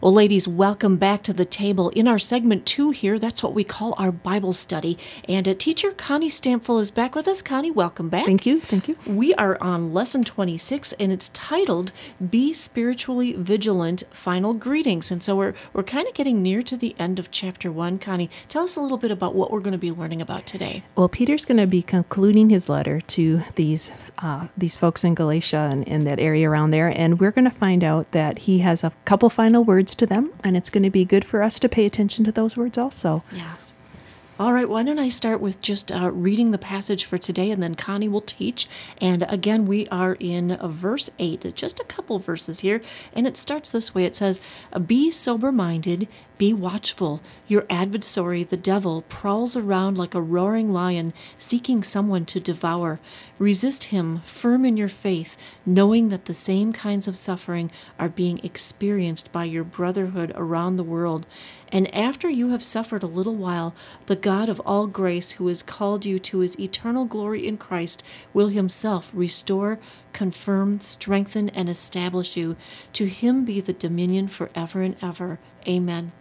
Well, ladies, welcome back to the table. In our segment 2 here, that's what we call our Bible study. And teacher Connie Stampfel is back with us. Connie, welcome back. Thank you. Thank you. We are on lesson 26, and it's titled Be Spiritually Vigilant, Final Greetings. And so we're kind of getting near to the end of chapter 1. Connie, tell us a little bit about what we're going to be learning about today. Well, Peter's going to be concluding his letter to these folks in Galatia and in that area around there, and we're going to find out that he has a couple final words to them, and it's going to be good for us to pay attention to those words also. Yes. All right, why don't I start with just reading the passage for today, and then Connie will teach. And again, we are in verse 8, just a couple verses here, and it starts this way. It says, "Be sober-minded, be watchful. Your adversary, the devil, prowls around like a roaring lion, seeking someone to devour. Resist him, firm in your faith, knowing that the same kinds of suffering are being experienced by your brotherhood around the world. And after you have suffered a little while, the God of all grace, who has called you to his eternal glory in Christ, will himself restore, confirm, strengthen, and establish you. To him be the dominion forever and ever. Amen."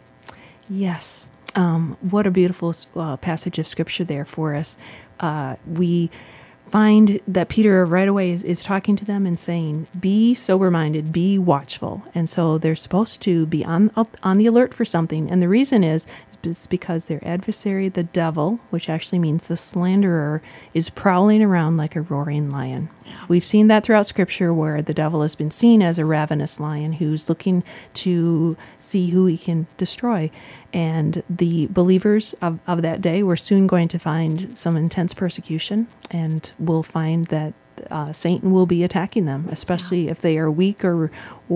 Yes. What a beautiful passage of Scripture there for us. We find that Peter right away is talking to them and saying, be sober-minded, be watchful. And so they're supposed to be on the alert for something. And the reason is because their adversary, the devil, which actually means the slanderer, is prowling around like a roaring lion. Yeah. We've seen that throughout Scripture where the devil has been seen as a ravenous lion who's looking to see who he can destroy. And the believers of that day were soon going to find some intense persecution, and will find that Satan will be attacking them, especially if they are weak or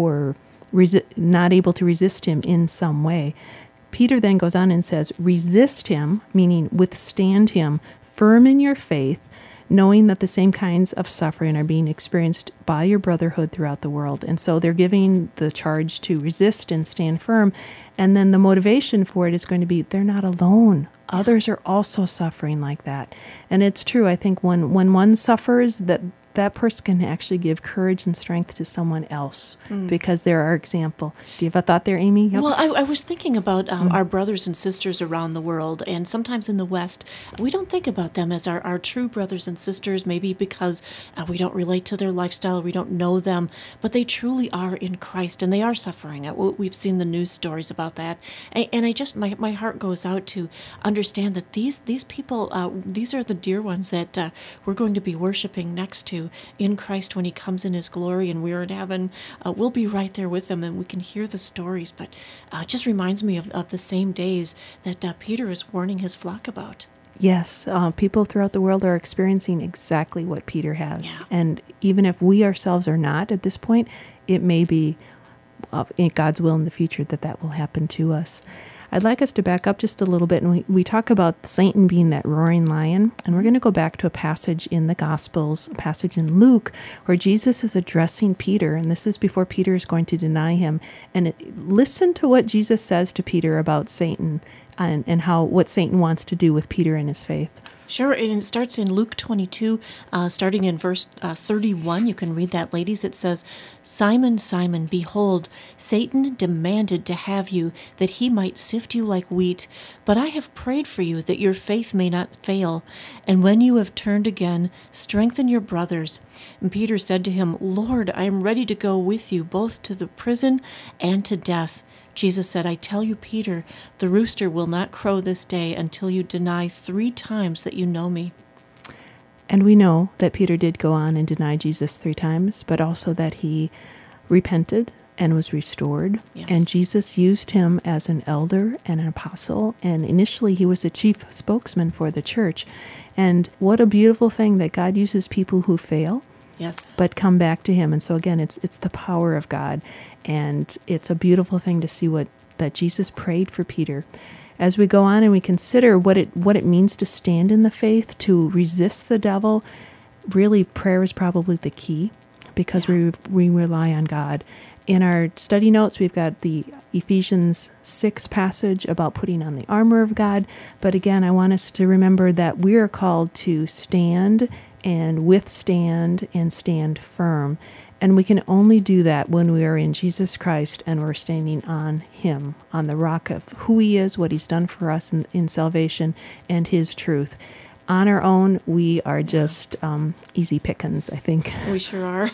not able to resist him in some way. Peter then goes on and says, resist him, meaning withstand him, firm in your faith, knowing that the same kinds of suffering are being experienced by your brotherhood throughout the world. And so they're giving the charge to resist and stand firm. And then the motivation for it is going to be they're not alone. Others are also suffering like that. And it's true. I think when one suffers, that person can actually give courage and strength to someone else because they're our example. Do you have a thought there, Amy? Yep. Well, I was thinking about our brothers and sisters around the world, and sometimes in the West, we don't think about them as our true brothers and sisters, maybe because we don't relate to their lifestyle, we don't know them, but they truly are in Christ, and they are suffering. We've seen the news stories about that, and I just, my heart goes out to understand that these people, these are the dear ones that we're going to be worshiping next to in Christ when he comes in his glory and we're in heaven. We'll be right there with them, and we can hear the stories, but it just reminds me of the same days that Peter is warning his flock about. Yes, people throughout the world are experiencing exactly what Peter has. Yeah. And even if we ourselves are not at this point, it may be in God's will in the future that will happen to us. I'd like us to back up just a little bit, and we talk about Satan being that roaring lion, and we're going to go back to a passage in the Gospels, a passage in Luke, where Jesus is addressing Peter, and this is before Peter is going to deny him. And listen to what Jesus says to Peter about Satan and what Satan wants to do with Peter and his faith. Sure, and it starts in Luke 22, starting in verse 31. You can read that, ladies. It says, "Simon, Simon, behold, Satan demanded to have you, that he might sift you like wheat. But I have prayed for you, that your faith may not fail. And when you have turned again, strengthen your brothers." And Peter said to him, "Lord, I am ready to go with you, both to the prison and to death." Jesus said, "I tell you, Peter, the rooster will not crow this day until you deny 3 times that you know me." And we know that Peter did go on and deny Jesus 3 times, but also that he repented and was restored. Yes. And Jesus used him as an elder and an apostle. And initially he was a chief spokesman for the church. And what a beautiful thing that God uses people who fail. Yes. But come back to him. And so again, it's the power of God. And it's a beautiful thing to see that Jesus prayed for Peter. As we go on and we consider what it means to stand in the faith, to resist the devil, really prayer is probably the key, because we rely on God. In our study notes, we've got the Ephesians 6 passage about putting on the armor of God. But again, I want us to remember that we are called to stand and withstand and stand firm. And we can only do that when we are in Jesus Christ and we're standing on Him, on the rock of who He is, what He's done for us in salvation, and His truth. On our own, we are just easy pickings, I think. We sure are.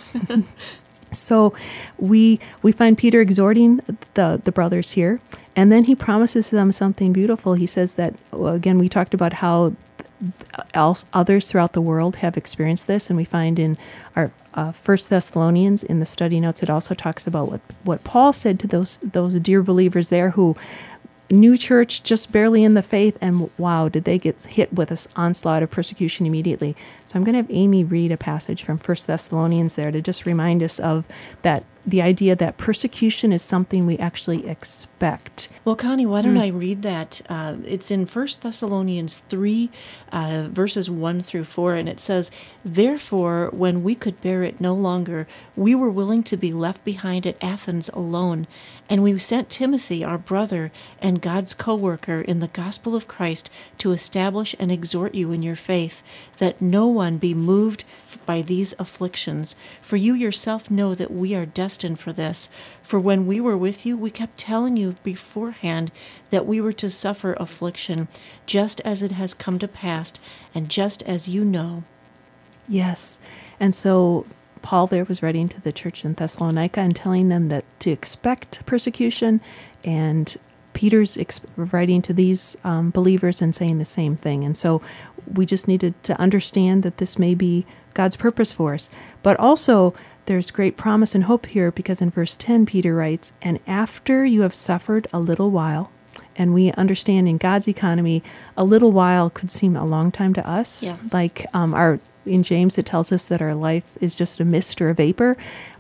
So we find Peter exhorting the brothers here, and then he promises them something beautiful. He says that, well, again, we talked about how others throughout the world have experienced this, and we find in our 1 Thessalonians, in the study notes, it also talks about what Paul said to those dear believers there who new church, just barely in the faith, and wow, did they get hit with this onslaught of persecution immediately. So I'm going to have Amy read a passage from 1 Thessalonians there to just remind us of that, the idea that persecution is something we actually expect. Well, Connie, why don't I read that? It's in 1 Thessalonians 3, verses 1 through 4, and it says, "Therefore, when we could bear it no longer, we were willing to be left behind at Athens alone, and we sent Timothy, our brother, and God's co-worker in the gospel of Christ, to establish and exhort you in your faith, that no one be moved by these afflictions. For you yourself know that we are destined for this. For when we were with you, we kept telling you beforehand that we were to suffer affliction, just as it has come to pass, and just as you know." Yes. And so Paul there was writing to the church in Thessalonica and telling them that to expect persecution, and Peter's writing to these believers and saying the same thing. And so we just needed to understand that this may be God's purpose for us. But also, there's great promise and hope here, because in verse 10, Peter writes, "And after you have suffered a little while," and we understand in God's economy, a little while could seem a long time to us. Yes. Like in James, it tells us that our life is just a mist or a vapor.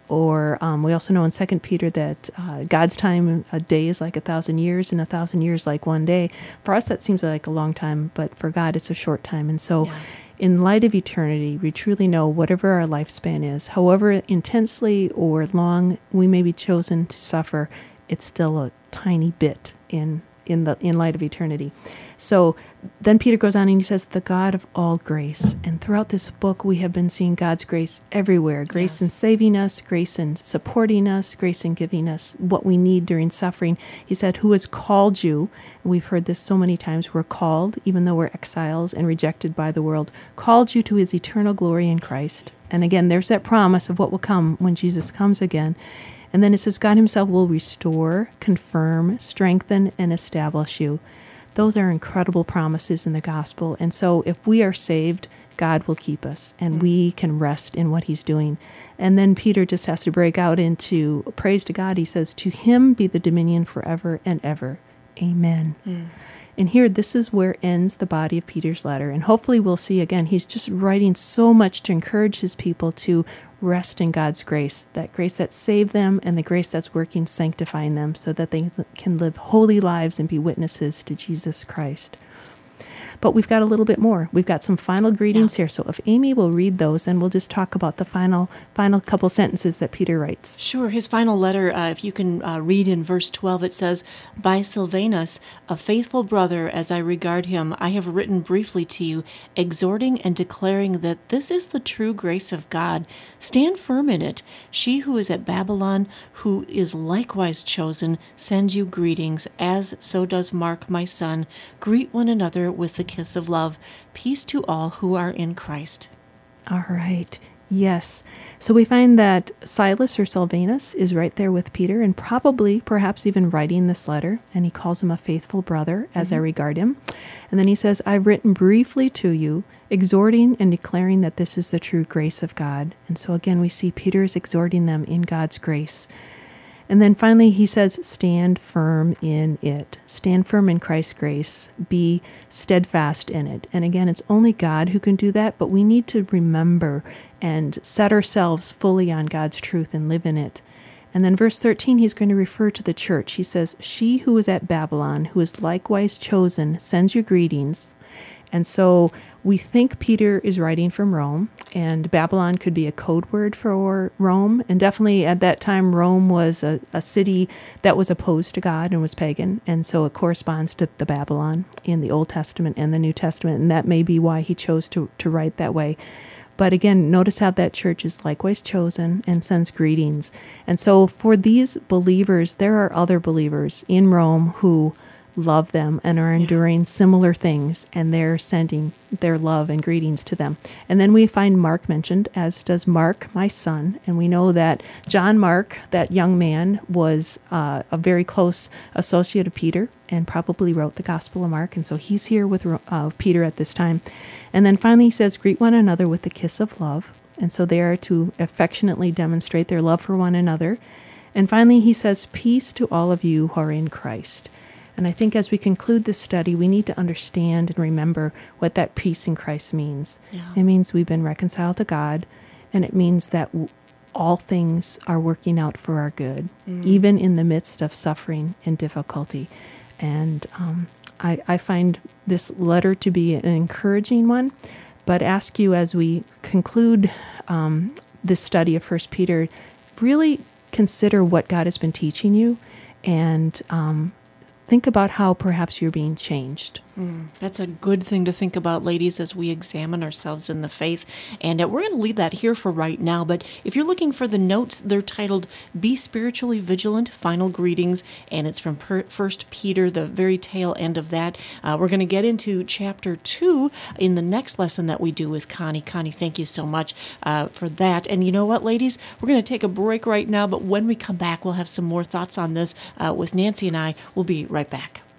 Or we also know in 2 Peter that God's time, a day is like 1,000 years, and 1,000 years like one day. For us, that seems like a long time, but for God, it's a short time. And so in light of eternity, we truly know whatever our lifespan is, however intensely or long we may be chosen to suffer, it's still a tiny bit in light of eternity. So then Peter goes on and he says, "The God of all grace." And throughout this book, we have been seeing God's grace everywhere. Grace in saving us, grace in supporting us, grace in giving us what we need during suffering. He said, "Who has called you?" And we've heard this so many times. We're called, even though we're exiles and rejected by the world, called you to His eternal glory in Christ. And again, there's that promise of what will come when Jesus comes again. And then it says, "God Himself will restore, confirm, strengthen, and establish you." Those are incredible promises in the gospel. And so if we are saved, God will keep us, and we can rest in what He's doing. And then Peter just has to break out into praise to God. He says, "To Him be the dominion forever and ever. Amen." And here, this is where ends the body of Peter's letter. And hopefully we'll see again, he's just writing so much to encourage his people to rest in God's grace that saved them, and the grace that's working, sanctifying them, so that they can live holy lives and be witnesses to Jesus Christ. But we've got a little bit more. We've got some final greetings here. So if Amy will read those, and we'll just talk about the final couple sentences that Peter writes. Sure. His final letter, if you can read in verse 12, it says, "By Silvanus, a faithful brother as I regard him, I have written briefly to you, exhorting and declaring that this is the true grace of God. Stand firm in it. She who is at Babylon, who is likewise chosen, sends you greetings, as so does Mark, my son. Greet one another with the kiss of love. Peace to all who are in Christ." All right. Yes. So we find that Silas, or Silvanus, is right there with Peter, and probably, perhaps even writing this letter, and he calls him a faithful brother, as I regard him. And then he says, "I've written briefly to you, exhorting and declaring that this is the true grace of God." And so again, we see Peter is exhorting them in God's grace. And then finally, he says, "Stand firm in it." Stand firm in Christ's grace. Be steadfast in it. And again, it's only God who can do that, but we need to remember and set ourselves fully on God's truth and live in it. And then verse 13, he's going to refer to the church. He says, "She who is at Babylon, who is likewise chosen, sends you greetings." And so we think Peter is writing from Rome, and Babylon could be a code word for Rome. And definitely at that time, Rome was a city that was opposed to God and was pagan. And so it corresponds to the Babylon in the Old Testament and the New Testament. And that may be why he chose to write that way. But again, notice how that church is likewise chosen and sends greetings. And so for these believers, there are other believers in Rome who love them and are enduring similar things, and they're sending their love and greetings to them. And then we find Mark mentioned, as does Mark, my son. And we know that John Mark, that young man, was a very close associate of Peter and probably wrote the Gospel of Mark. And so he's here with Peter at this time. And then finally he says, greet one another with the kiss of love. And so they are to affectionately demonstrate their love for one another. And finally he says, peace to all of you who are in Christ. And I think as we conclude this study, we need to understand and remember what that peace in Christ means. Yeah. It means we've been reconciled to God, and it means that all things are working out for our good, even in the midst of suffering and difficulty. And I find this letter to be an encouraging one, but ask you as we conclude this study of 1 Peter, really consider what God has been teaching you, and think about how perhaps you're being changed. That's a good thing to think about, ladies, as we examine ourselves in the faith. And we're going to leave that here for right now. But if you're looking for the notes, they're titled Be Spiritually Vigilant, Final Greetings. And it's from 1 Peter, the very tail end of that. We're going to get into chapter 2 in the next lesson that we do with Connie. Connie, thank you so much for that. And you know what, ladies? We're going to take a break right now. But when we come back, we'll have some more thoughts on this with Nancy and I. We'll be right back.